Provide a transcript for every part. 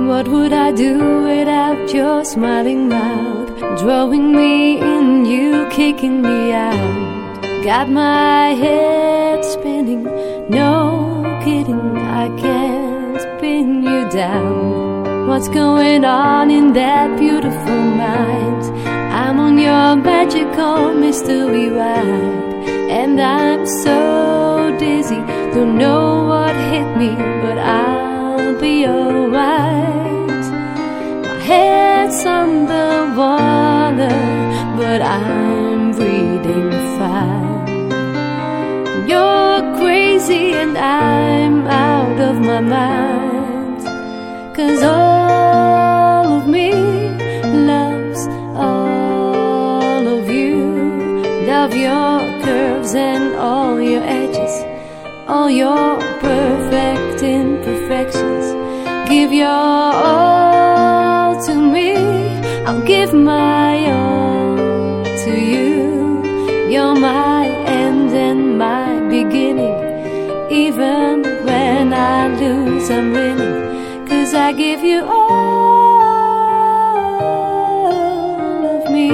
What would I do without your smiling mouth, drawing me in, you kicking me out? Got my head spinning, no kidding, I can't pin you down. What's going on in that beautiful mind? I'm on your magical mystery ride, and I'm so dizzy, don't know what hit me, but I'll be alright. My head's underwater, but I'm breathing fine. You're crazy and I'm out of my mind, 'cause all of me loves all of you. Love your curves and all your edges, all your perfect imperfections. Give your all to me, I'll give my all to you. You're my end and my beginning. Even when I lose, I'm winning, 'cause I give you all of me,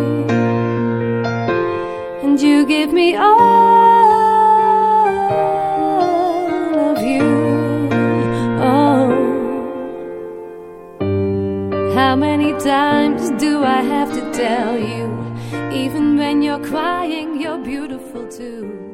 and you give me all of you. Oh, how many times do I have to tell you? Even when you're crying, you're beautiful too.